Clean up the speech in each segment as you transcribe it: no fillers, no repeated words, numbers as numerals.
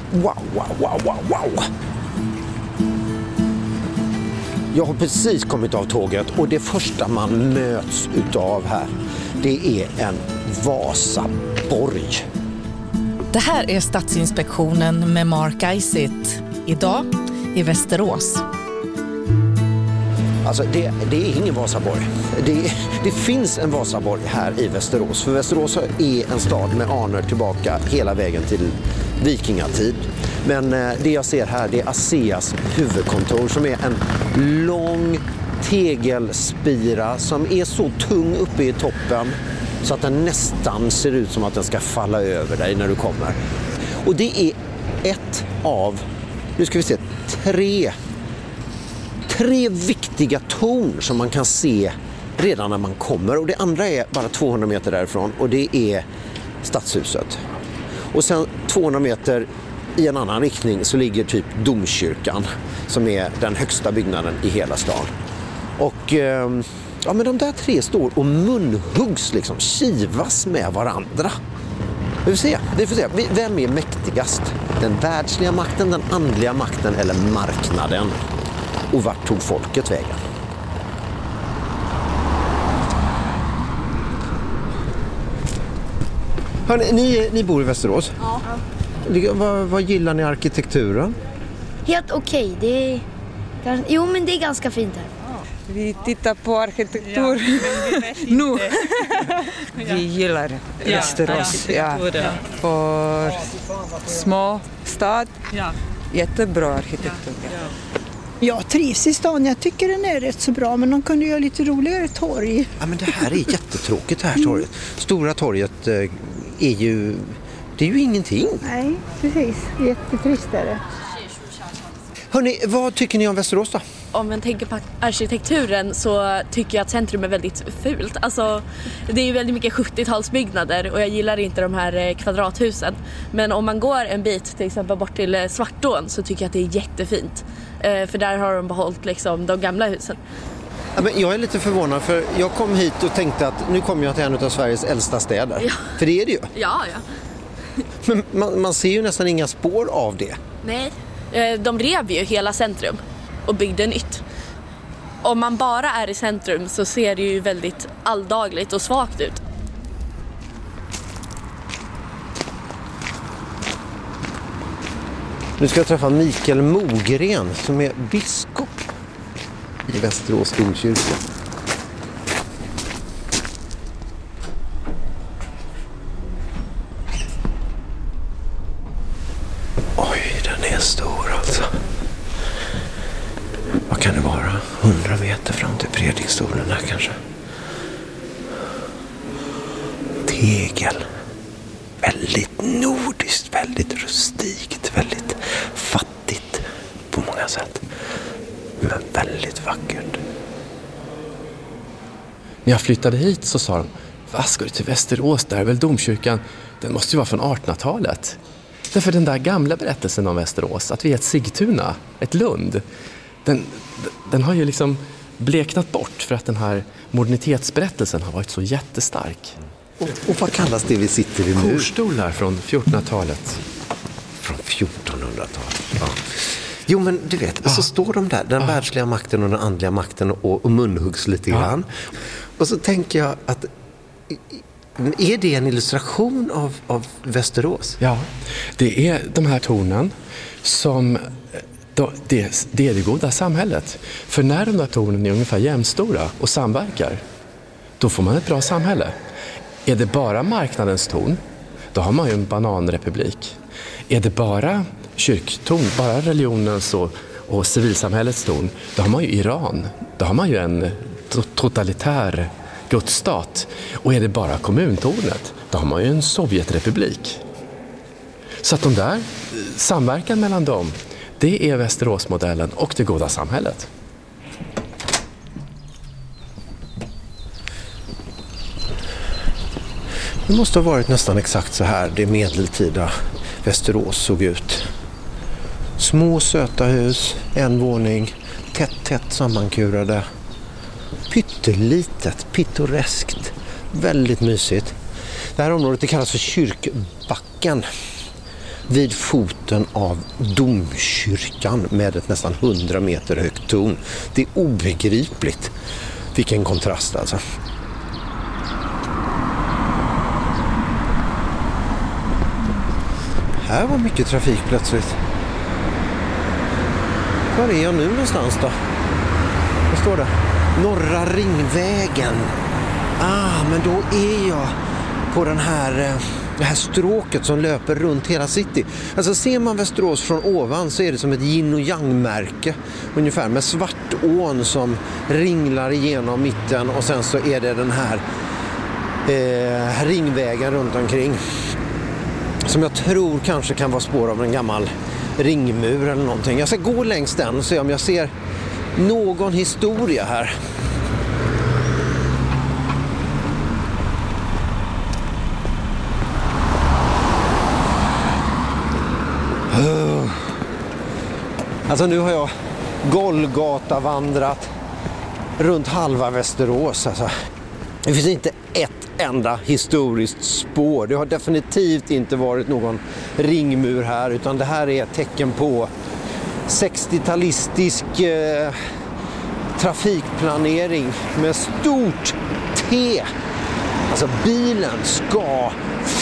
Wow. Jag har precis kommit av tåget och det första man möts utav här, det är en Vasaborg. Det här är Stadsinspektionen med Mark Eisitt. Idag i Västerås. Alltså det är ingen Vasaborg. Det finns en Vasaborg här i Västerås. För Västerås är en stad med anor tillbaka hela vägen till vikingatid. Men det jag ser här, det är ASEAs huvudkontor som är en lång tegelspira som är så tung uppe i toppen så att den nästan ser ut som att den ska falla över dig när du kommer. Och det är ett av, nu ska vi se, tre viktiga torn som man kan se redan när man kommer. Och det andra är bara 200 meter därifrån och det är Stadshuset. Och sen 200 meter i en annan riktning så ligger typ Domkyrkan som är den högsta byggnaden i hela stan. Och ja, men de där tre står och munhuggs liksom, kivas med varandra. Vi får se. Vem är mäktigast? Den världsliga makten, den andliga makten eller marknaden? Och vart tog folket vägen? Hörrni, ni bor i Västerås? Ja. Vad gillar ni arkitekturen? Helt okej. Jo, men det är ganska fint här. Vi tittar på arkitektur nu. Vi gillar Västerås. För små stad. Jättebra arkitektur. Jag trivs i stan. Jag tycker den är rätt så bra, men de kunde göra lite roligare torg. Ja, men det här är jättetråkigt, det här torget. Stora torget är ju ingenting. Nej, precis. Jättetrist är det. Hörrni, vad tycker ni om Västerås då? Om man tänker på arkitekturen så tycker jag att centrum är väldigt fult. Alltså, det är ju väldigt mycket 70-talsbyggnader och jag gillar inte de här kvadrathusen. Men om man går en bit till exempel bort till Svartån så tycker jag att det är jättefint. För där har de behållit liksom de gamla husen. Ja, men jag är lite förvånad för jag kom hit och tänkte att nu kommer jag till en av Sveriges äldsta städer. Ja. För det är det ju. Ja. Men man ser ju nästan inga spår av det. Nej, de rev ju hela centrum och byggde nytt. Om man bara är i centrum så ser det ju väldigt alldagligt och svagt ut. Nu ska jag träffa Mikael Mogren som är biskop i Västerås domkyrka. Oj, den är stor alltså. Vad kan det vara? 100 meter fram till predikstolen här kanske. Tegel. Väldigt nordiskt, väldigt rustikt, väldigt fattigt på många sätt. Men väldigt vackert. När jag flyttade hit så sa de, vad ska du till Västerås? Där är väl domkyrkan? Den måste ju vara från 1800-talet. Därför den där gamla berättelsen om Västerås, att vi är ett Sigtuna, ett Lund, den har ju liksom bleknat bort för att den här modernitetsberättelsen har varit så jättestark. Och vad kallas det vi sitter i nu? Korstolar från 1400-talet. Från 1400-talet, ja. Jo, men du vet, så står de där, den världsliga makten och den andliga makten och munhuggs lite grann. Och så tänker jag att är det en illustration av Västerås? Ja, det är de här tornen som det är det goda samhället. För när de där tornen är ungefär jämnstora och samverkar, då får man ett bra samhälle. Är det bara marknadens torn, då har man ju en bananrepublik. Är det bara kyrktorn, bara religionens och civilsamhällets torn, då har man ju Iran. Då har man ju en totalitär gudsstat. Och är det bara kommuntornet, då har man ju en Sovjetrepublik. Så att de där, samverkan mellan dem, det är Västeråsmodellen och det goda samhället. Det måste ha varit nästan exakt så här det medeltida Västerås såg ut. Små söta hus, en våning, tätt sammankurade. Pyttelitet, pittoreskt, väldigt mysigt. Det här området det kallas för Kyrkbacken. vid foten av domkyrkan med ett nästan 100 meter högt torn. Det är obegripligt. Vilken kontrast alltså. Här var mycket trafik plötsligt. Var är jag nu någonstans då? Vad står det? Norra Ringvägen. Men då är jag på det här stråket som löper runt hela city. Alltså ser man Västerås från ovan så är det som ett yin och yang-märke. Ungefär med Svartån som ringlar igenom mitten och sen så är det den här ringvägen runt omkring. Som jag tror kanske kan vara spår av en gammal ringmur eller någonting. Jag ska gå längs den och se om jag ser någon historia här. Alltså nu har jag Golgata vandrat runt halva Västerås. Alltså. Det finns inte ett enda historiskt spår. Det har definitivt inte varit någon ringmur här, utan det här är ett tecken på 60-talistisk trafikplanering med stort T. Alltså bilen ska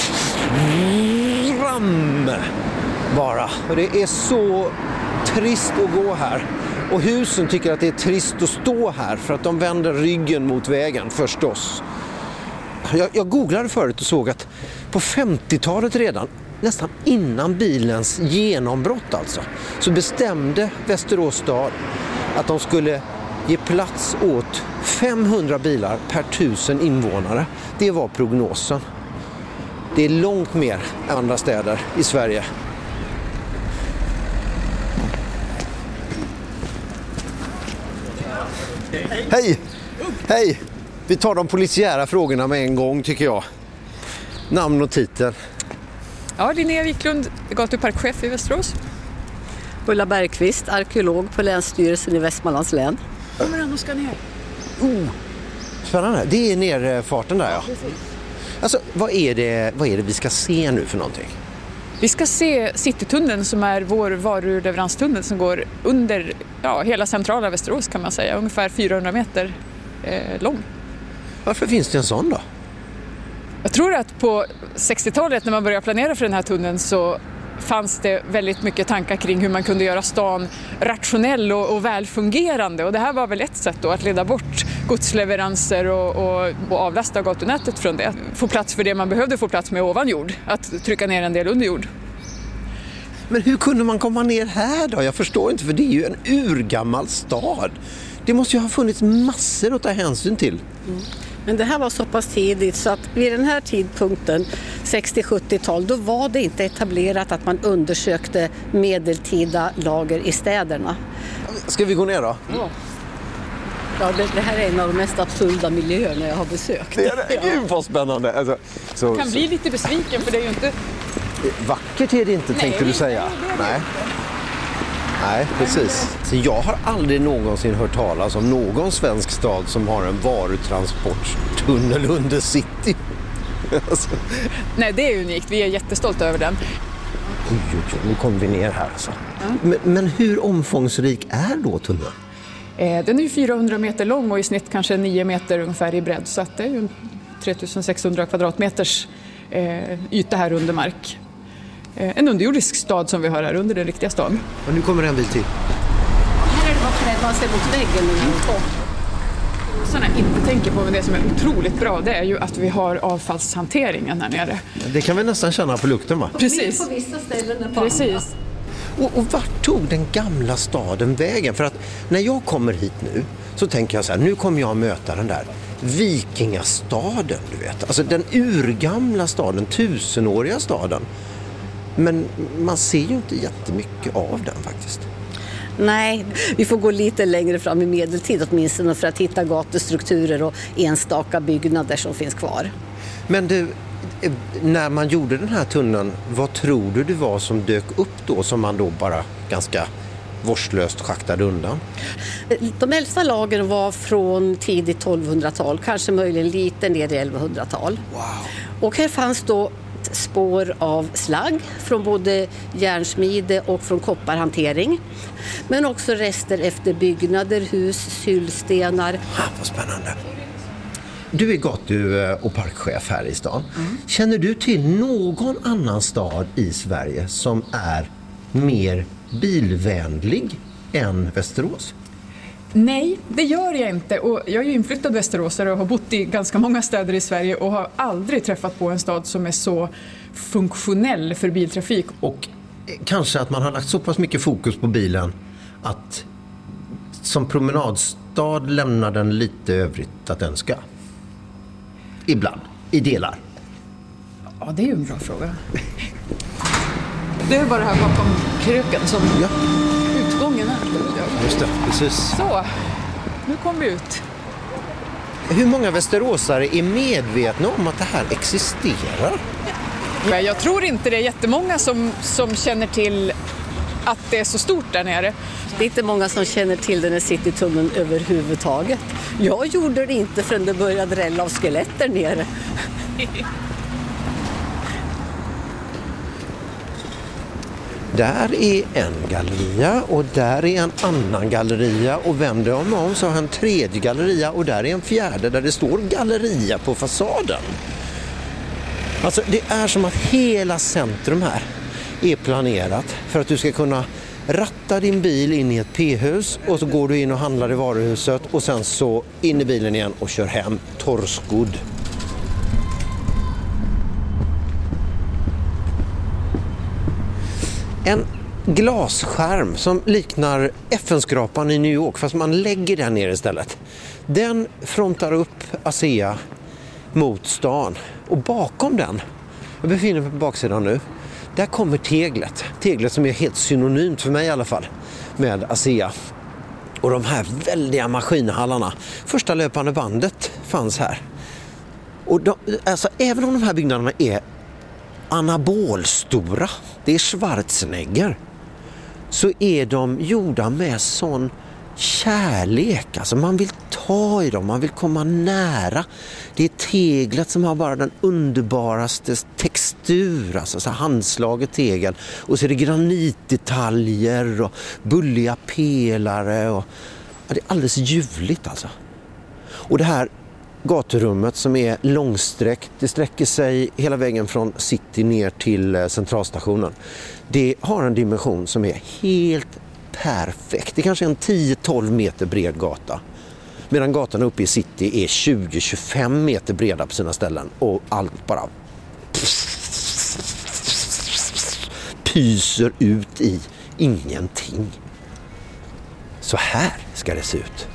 fram bara. Och det är så trist att gå här. Och husen tycker att det är trist att stå här för att de vänder ryggen mot vägen förstås. Jag googlade förut och såg att på 50-talet redan, nästan innan bilens genombrott alltså, så bestämde Västerås stad att de skulle ge plats åt 500 bilar per 1000 invånare. Det var prognosen. Det är långt mer än andra städer i Sverige. Hej! Hej! Vi tar de polisiära frågorna med en gång tycker jag. Namn och titel. Ja, Linnea Wiklund, gatuparkchef i Västerås. Ulla Bergqvist, arkeolog på Länsstyrelsen i Västmanlands län. Kommer den och ska ner? Spännande. Det är nerfarten där, ja. Alltså, vad är det vi ska se nu för någonting? Vi ska se Citytunneln som är vår varuleveranstunnel som går under hela centrala Västerås kan man säga. Ungefär 400 meter lång. Varför finns det en sån då? Jag tror att på 60-talet när man började planera för den här tunneln så fanns det väldigt mycket tankar kring hur man kunde göra stan rationell och välfungerande. Och det här var väl ett sätt då att leda bort godsleveranser och avlasta gatunätet från det. Få plats för det man behövde få plats med ovan jord. Att trycka ner en del under jord. Men hur kunde man komma ner här då? Jag förstår inte, för det är ju en urgammal stad. Det måste ju ha funnits massor att ta hänsyn till. Men det här var så pass tidigt så att vid den här tidpunkten, 60-70-tal, då var det inte etablerat att man undersökte medeltida lager i städerna. Ska vi gå ner då? Ja, det här är en av de mest absurda miljöerna jag har besökt. Det är det. Gud vad spännande. Alltså, Jag kan bli lite besviken för det är ju inte... Vackert är det inte, tänkte du säga. Nej, precis. Så jag har aldrig någonsin hört talas om någon svensk stad som har en varutransporttunnel under city. Alltså. Nej, det är unikt. Vi är jättestolta över den. Nu kommer vi ner här alltså. Men hur omfångsrik är då tunneln? Den är ju 400 meter lång och i snitt kanske 9 meter ungefär i bredd. Så att det är ju 3600 kvadratmeters yta här under mark. En underjordisk stad som vi har här under den riktiga staden. Och nu kommer en bil till. Här är det bara man ser mot väggen. Sådana jag inte tänker på, men det som är otroligt bra, det är ju att vi har avfallshanteringen här nere. Det kan vi nästan känna på lukten, va? Precis. På vissa ställen Precis. Och vart tog den gamla staden vägen? För att när jag kommer hit nu så tänker jag så här, nu kommer jag möta den där vikingastaden, du vet. Alltså den urgamla staden, 1000-åriga staden. Men man ser ju inte jättemycket av den faktiskt. Nej, vi får gå lite längre fram i medeltid åtminstone för att hitta gatustrukturer och enstaka byggnader som finns kvar. Men du, när man gjorde den här tunneln, vad tror du det var som dök upp då som man då bara ganska vårdslöst schaktade undan? De äldsta lagren var från tidigt 1200-tal, kanske möjligen lite ner i 1100-tal. Wow. Och här fanns då hittat spår av slagg från både järnsmide och från kopparhantering. Men också rester efter byggnader, hus, syllstenar. Vad spännande. Du är gatu- och parkchef här i stan. Känner du till någon annan stad i Sverige som är mer bilvänlig än Västerås? Nej, det gör jag inte. Och jag är ju inflyttad västeråsare och har bott i ganska många städer i Sverige och har aldrig träffat på en stad som är så funktionell för biltrafik. Och kanske att man har lagt så pass mycket fokus på bilen att som promenadstad lämnar den lite övrigt att önska. Ibland, i delar. Ja, det är ju en bra fråga. Det är bara här bakom kröken som utgången är. Just det, precis. Så, nu kommer vi ut. Hur många västeråsare är medvetna om att det här existerar? Jag tror inte det är jättemånga som känner till att det är så stort där nere. Det är inte många som känner till den här citytunneln överhuvudtaget. Jag gjorde det inte förrän det började rälla av skelett där nere. Där är en galleria och där är en annan galleria och vänder jag mig om så har jag en tredje galleria och där är en fjärde där det står galleria på fasaden. Alltså det är som att hela centrum här är planerat för att du ska kunna ratta din bil in i ett p-hus och så går du in och handlar i varuhuset och sen så in i bilen igen och kör hem torrskodd. En glasskärm som liknar FN-skrapan i New York fast man lägger den ner istället. Den frontar upp ASEA mot stan och bakom den, jag befinner mig på baksidan nu, där kommer teglet. Teglet som är helt synonymt för mig i alla fall med ASEA. Och de här väldiga maskinhallarna. Första löpande bandet fanns här. Och alltså, även om de här byggnaderna är anabolstora, det är Schwarzenegger, så är de gjorda med sån kärlek. Alltså man vill ta i dem, man vill komma nära. Det är teglet som har bara den underbaraste textur, alltså så handslaget tegel. Och så är det granitdetaljer och bulliga pelare. Och, ja, det är alldeles ljuvligt alltså. Och det här gaturummet som är långsträckt, det sträcker sig hela vägen från city ner till centralstationen. Det har en dimension som är helt perfekt. Det är kanske en 10-12 meter bred gata. Medan gatan uppe i city är 20-25 meter breda på sina ställen. Och allt bara pyser ut i ingenting. Så här ska det se ut.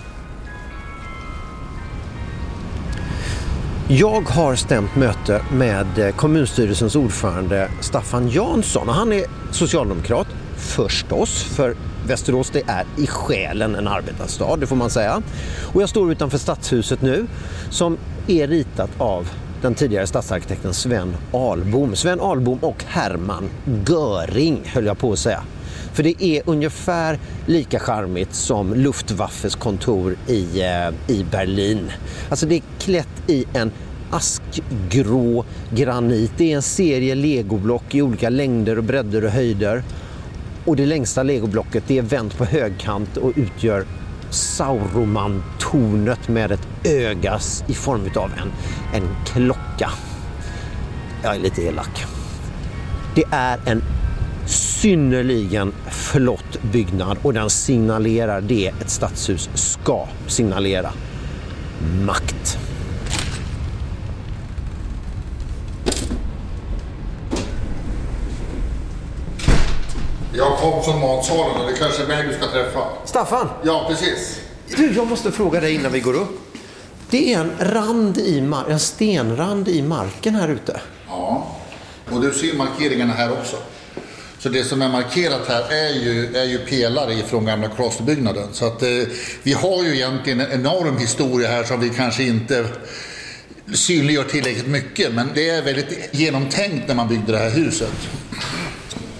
Jag har stämt möte med kommunstyrelsens ordförande Staffan Jansson. Och han är socialdemokrat förstås, för Västerås det är i själen en arbetarstad, det får man säga. Och jag står utanför stadshuset nu som är ritat av den tidigare stadsarkitekten Sven Ahlbom. Sven Ahlbom och Hermann Göring höll jag på att säga. För det är ungefär lika charmigt som Luftwaffes kontor i Berlin. Alltså det är klätt i en askgrå granit. Det är en serie legoblock i olika längder och bredder och höjder. Och det längsta legoblocket det är vänt på högkant och utgör Sauroman-tornet med ett ögas i form av en klocka. Jag är lite elak. Det är en synnerligen flott byggnad och den signalerar det ett stadshus ska signalera: makt. Jag kom från matsalen och det kanske är mig du ska träffa. Staffan? Ja, precis. Du, jag måste fråga dig innan vi går upp. Det är en stenrand i marken här ute. Ja, och du ser markeringarna här också. Så det som är markerat här är ju pelare från gamla klosterbyggnaden. Så att vi har ju egentligen en enorm historia här som vi kanske inte synliggör tillräckligt mycket. Men det är väldigt genomtänkt när man byggde det här huset.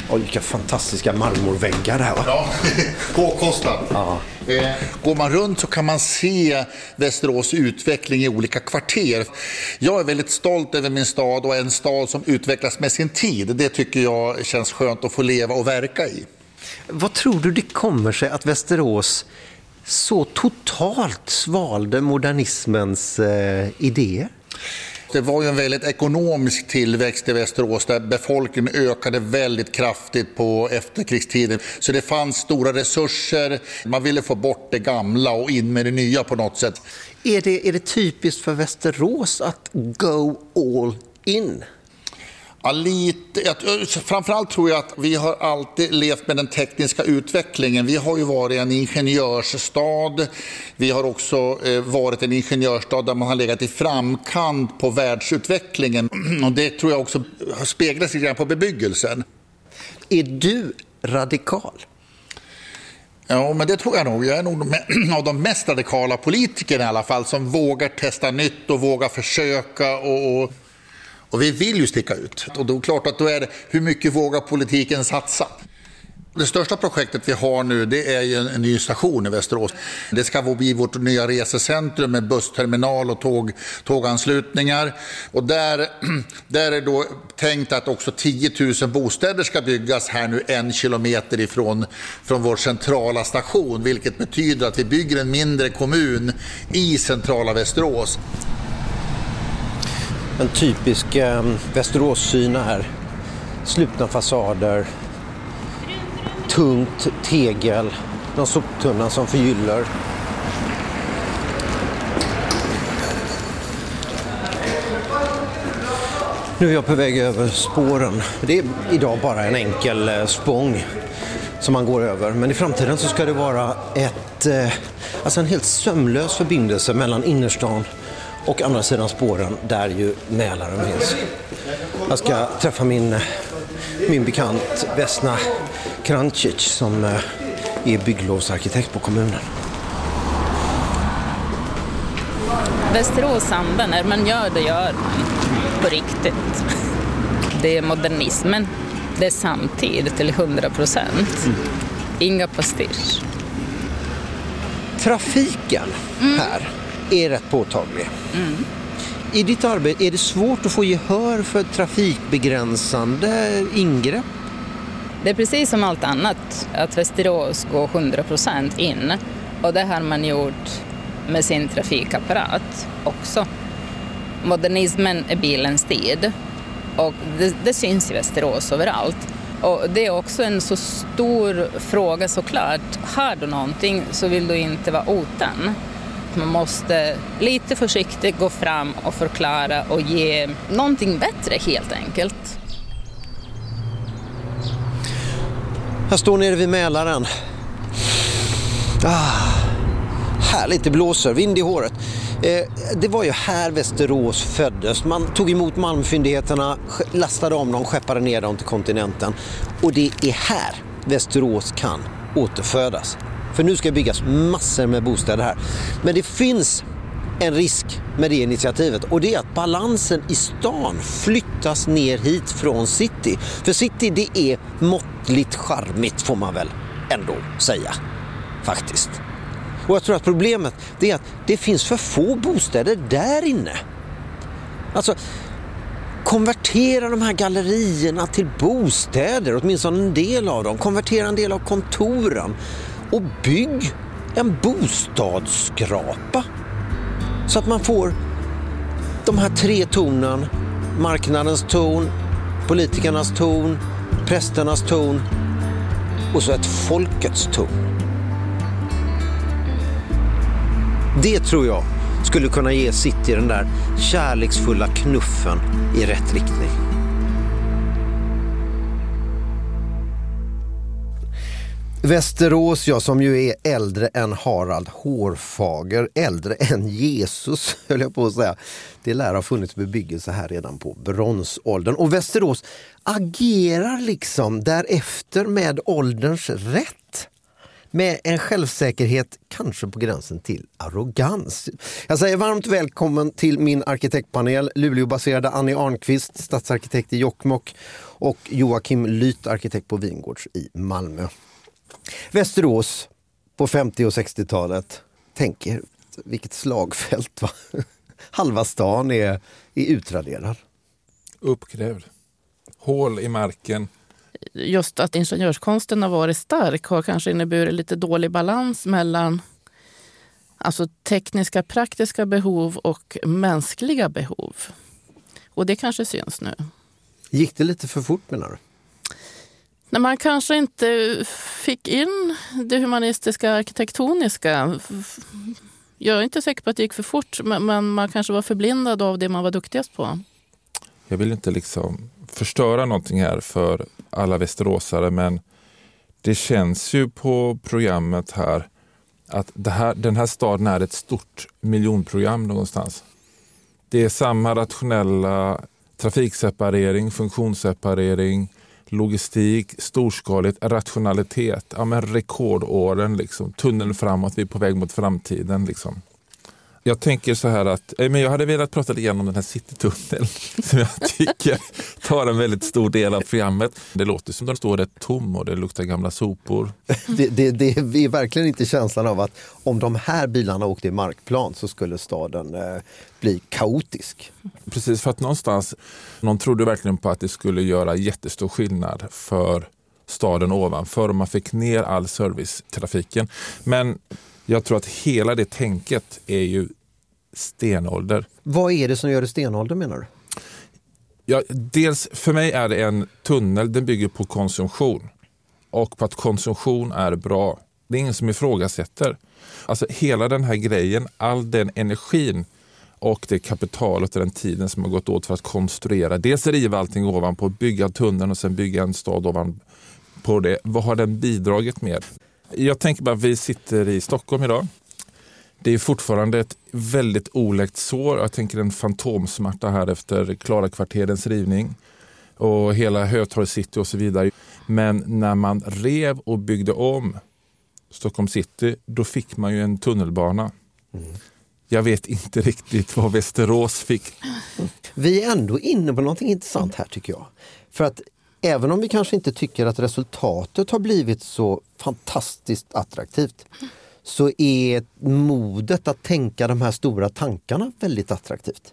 Oj, vilka fantastiska marmorväggar här, va? Ja, påkostad. Ja. Går man runt så kan man se Västerås utveckling i olika kvarter. Jag är väldigt stolt över min stad och en stad som utvecklas med sin tid. Det tycker jag känns skönt att få leva och verka i. Vad tror du det kommer sig att Västerås så totalt svalde modernismens idéer? Det var ju en väldigt ekonomisk tillväxt i Västerås där befolkningen ökade väldigt kraftigt på efterkrigstiden. Så det fanns stora resurser, man ville få bort det gamla och in med det nya på något sätt. Är det typiskt för Västerås att go all in? Ja, lite. Framförallt tror jag att vi har alltid levt med den tekniska utvecklingen. Vi har ju varit en ingenjörsstad. Vi har också varit en ingenjörsstad där man har legat i framkant på världsutvecklingen. Och det tror jag också speglas lite grann på bebyggelsen. Är du radikal? Ja, men det tror jag nog. Jag är nog av de mest radikala politikerna i alla fall som vågar testa nytt och vågar försöka och vi vill ju sticka ut. Och då är klart att då är det hur mycket vågar politiken satsa. Det största projektet vi har nu, det är ju en ny station i Västerås. Det ska bli vårt nya resecentrum med bussterminal och tåganslutningar. Och där är det då tänkt att också 10 000 bostäder ska byggas här nu 1 kilometer ifrån vår centrala station. Vilket betyder att vi bygger en mindre kommun i centrala Västerås. En typisk Västerås-syn här. Slutna fasader, tungt tegel, någon soptunna som förgyller. Nu är jag på väg över spåren. Det är idag bara en enkel spång som man går över. Men i framtiden så ska det vara en helt sömlös förbindelse mellan innerstan och andra sidan spåren där ju Mälaren finns. Jag ska träffa min bekant Vesna Krancic som är bygglovsarkitekt på kommunen. Västerås-anden, när man gör man på riktigt. Det är modernismen. Det är samtid till 100%. Inga pastisch. Trafiken här är rätt påtaglig. I ditt arbete är det svårt att få gehör för trafikbegränsande ingrepp? Det är precis som allt annat att Västerås går 100% in. Och det har man gjort med sin trafikapparat också. Modernismen är bilens tid. Och det syns i Västerås överallt. Och det är också en så stor fråga såklart. Har du någonting så vill du inte vara utan. Man måste lite försiktigt gå fram och förklara och ge någonting bättre helt enkelt. Jag står nere vid Mälaren. Härligt, det blåser, vind i håret. Det var ju här Västerås föddes. Man tog emot malmfyndigheterna, lastade om dem, skeppade ner dem till kontinenten. Och det är här Västerås kan återfödas. För nu ska byggas massor med bostäder här. Men det finns en risk med det initiativet. Och det är att balansen i stan flyttas ner hit från city. För city, det är måttligt charmigt får man väl ändå säga. Faktiskt. Och jag tror att problemet är att det finns för få bostäder där inne. Alltså, konvertera de här gallerierna till bostäder, åtminstone en del av dem. Konvertera en del av kontoren. Och bygg en bostadsskrapa. Så att man får de här 3 tonen. Marknadens ton, politikernas ton, prästernas ton och så ett folkets ton. Det tror jag skulle kunna ge city den där kärleksfulla knuffen i rätt riktning. Västerås, ja, som ju är äldre än Harald Hårfager, äldre än Jesus, höll jag på att säga. Det lär ha funnits bebyggelse här redan på bronsåldern. Och Västerås agerar liksom därefter med ålderns rätt. med en självsäkerhet kanske på gränsen till arrogans. Jag säger varmt välkommen till min arkitektpanel, Luleå-baserade Annie Arnqvist, stadsarkitekt i Jokkmokk, och Joakim Lyth, arkitekt på Vingårds i Malmö. Västerås på 50- och 60-talet. Tänk er, vilket slagfält, va? Halva stan är utraderad. Uppgrävd. Hål i marken. Just att ingenjörskonsten har varit stark har kanske inneburit lite dålig balans mellan alltså tekniska, praktiska behov och mänskliga behov. Och det kanske syns nu. Gick det lite för fort, menar du? När man kanske inte fick in det humanistiska, arkitektoniska. Jag är inte säker på att det gick för fort, men man kanske var förblindad av det man var duktigast på. Jag vill inte liksom förstöra någonting här för alla västeråsare, men det känns ju på programmet här att den här staden är ett stort miljonprogram någonstans. Det är samma rationella trafikseparering, funktionsseparering, logistik, storskaligt, rationalitet. Ja, men rekordåren, liksom. Tunneln framåt, vi är på väg mot framtiden. Liksom. Jag tänker så här att jag hade velat prata lite grann om den här citytunneln som jag tycker tar en väldigt stor del av programmet. Det låter som den står rätt tom och det luktar gamla sopor. Det är verkligen inte känslan av att om de här bilarna åkte i markplan så skulle staden bli kaotisk. Precis, för att någon trodde verkligen på att det skulle göra jättestor skillnad för staden ovanför om man fick ner all servicetrafiken. Men jag tror att hela det tänket är ju stenålder. Vad är det som gör det stenålder, menar du? Ja, dels för mig är det en tunnel, den bygger på konsumtion. Och på att konsumtion är bra. Det är ingen som ifrågasätter. Alltså hela den här grejen, all den energin och det kapitalet och den tiden som har gått åt för att konstruera. Dels riva allting ovanpå, bygga tunneln och sen bygga en stad ovanpå det. Vad har den bidragit med? Jag tänker bara att vi sitter i Stockholm idag. Det är fortfarande ett väldigt oläkt sår. Jag tänker en fantomsmärta här efter Klarakvarterens rivning. Och hela Hötorg City och så vidare. Men när man rev och byggde om Stockholm City, då fick man ju en tunnelbana. Jag vet inte riktigt vad Västerås fick. Vi är ändå inne på någonting intressant här, tycker jag. För att även om vi kanske inte tycker att resultatet har blivit så fantastiskt attraktivt, så är modet att tänka de här stora tankarna väldigt attraktivt.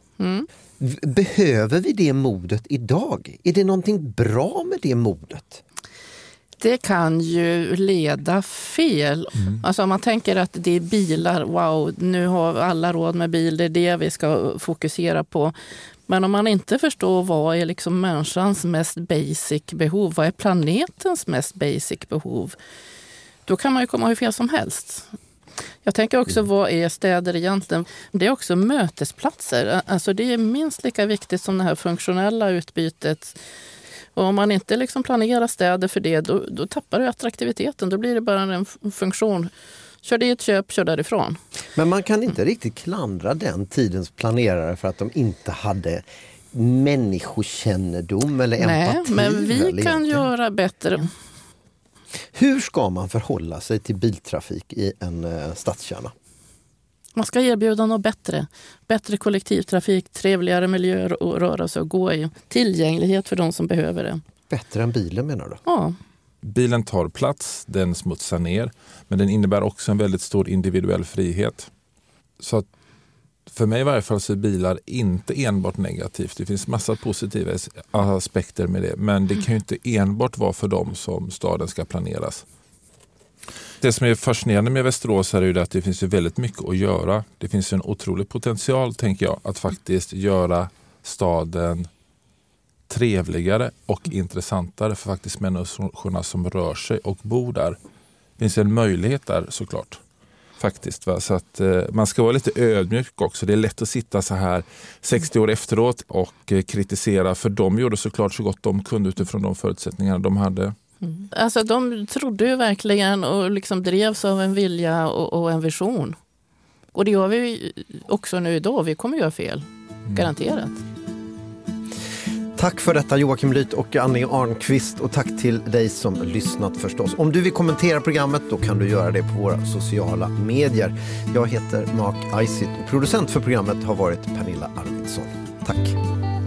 Behöver vi det modet idag? Är det någonting bra med det modet? Det kan ju leda fel. Alltså om man tänker att det är bilar, wow, nu har alla råd med bil, det är det vi ska fokusera på. Men om man inte förstår vad är liksom människans mest basic behov, vad är planetens mest basic behov, då kan man ju komma hur fel som helst. Jag tänker också, vad är städer egentligen? Det är också mötesplatser. Alltså det är minst lika viktigt som det här funktionella utbytet. Och om man inte liksom planerar städer för det, då tappar du attraktiviteten. Då blir det bara en funktion. Kör dit, kör därifrån. Men man kan inte riktigt klandra den tidens planerare för att de inte hade människokännedom eller empati. Nej, men vi kan göra bättre. Hur ska man förhålla sig till biltrafik i en stadskärna? Man ska erbjuda något bättre. Bättre kollektivtrafik, trevligare miljöer att röra sig och gå i. Tillgänglighet för de som behöver det. Bättre än bilen, menar du? Ja. Bilen tar plats, den smutsar ner. Men den innebär också en väldigt stor individuell frihet. Så att för mig i varje fall så är bilar inte enbart negativt. Det finns massa positiva aspekter med det. Men det kan ju inte enbart vara för dem som staden ska planeras. Det som är fascinerande med Västerås är ju att det finns ju väldigt mycket att göra. Det finns en otrolig potential, tänker jag, att faktiskt göra staden trevligare och intressantare för faktiskt människorna som rör sig och bor där. Det finns en möjlighet där såklart. Faktiskt, va? Så att man ska vara lite ödmjuk också. Det är lätt att sitta så här 60 år efteråt och kritisera, för de gjorde såklart så gott de kunde utifrån de förutsättningar de hade. Alltså de trodde ju verkligen och liksom drevs av en vilja och en vision. Och det gör vi också nu idag. Vi kommer göra fel. Garanterat. Tack för detta Joakim Lyth och Annie Arnqvist, och tack till dig som lyssnat förstås. Om du vill kommentera programmet då kan du göra det på våra sociala medier. Jag heter Mark Eisitt och producent för programmet har varit Pernilla Arvidsson. Tack!